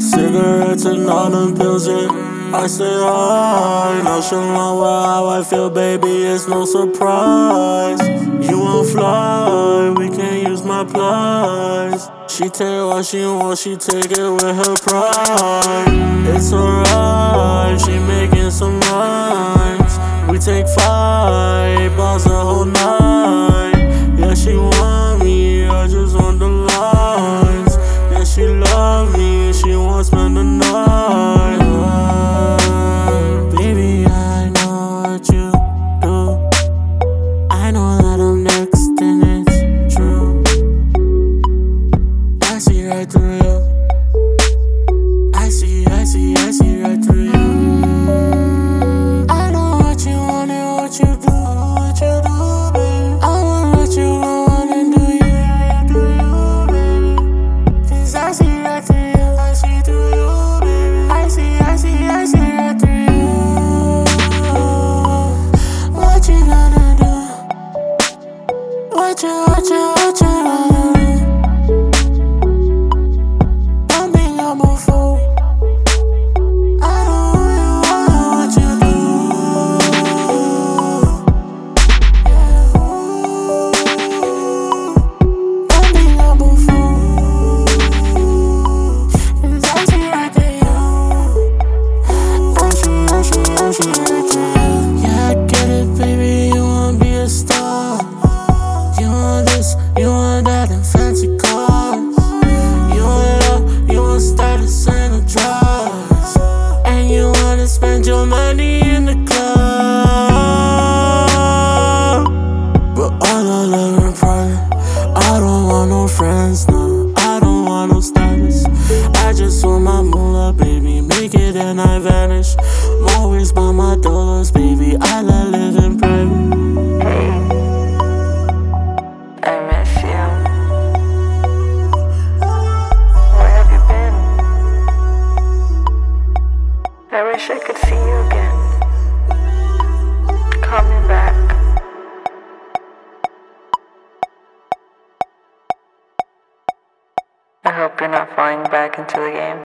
Cigarettes and all them pills, yeah. I stay high, nonchalant with how I feel, baby, it's no surprise. You won't fly, we can't use my plies. She take what she wants, she take it with her pride. It's alright, she making some rhymes. We take 5 bars the whole night. Yeah, she want me, I just want the lines. Yeah, she love me, she wants to spend the night. Baby, I know what you do. I know that I'm next and it's true. I see right through you. I see right through you. I know what you want and what you do, baby. I want what you want and do you, baby. 'Cause I see right through you, I see through you, baby. I see right through you. What you gonna do? What you gonna do? Don't be number 4. I know what you do. Yeah. Don't be number 4. 'Cause I see right through you. I see right through you. Yeah, I get it, baby, you wanna be a star. You want this, you want that, and fancy cars. You want love, you want status and the drugs. And you wanna spend your money in the club. But all I love in private, I don't want no friends, no. I don't want no status. I just want my moolah, baby, make it and I vanish. I'm always by my dollars, baby, I love living private. I miss you. Where have you been? I wish I could see you again. Call me back. I hope you're not falling back into the game.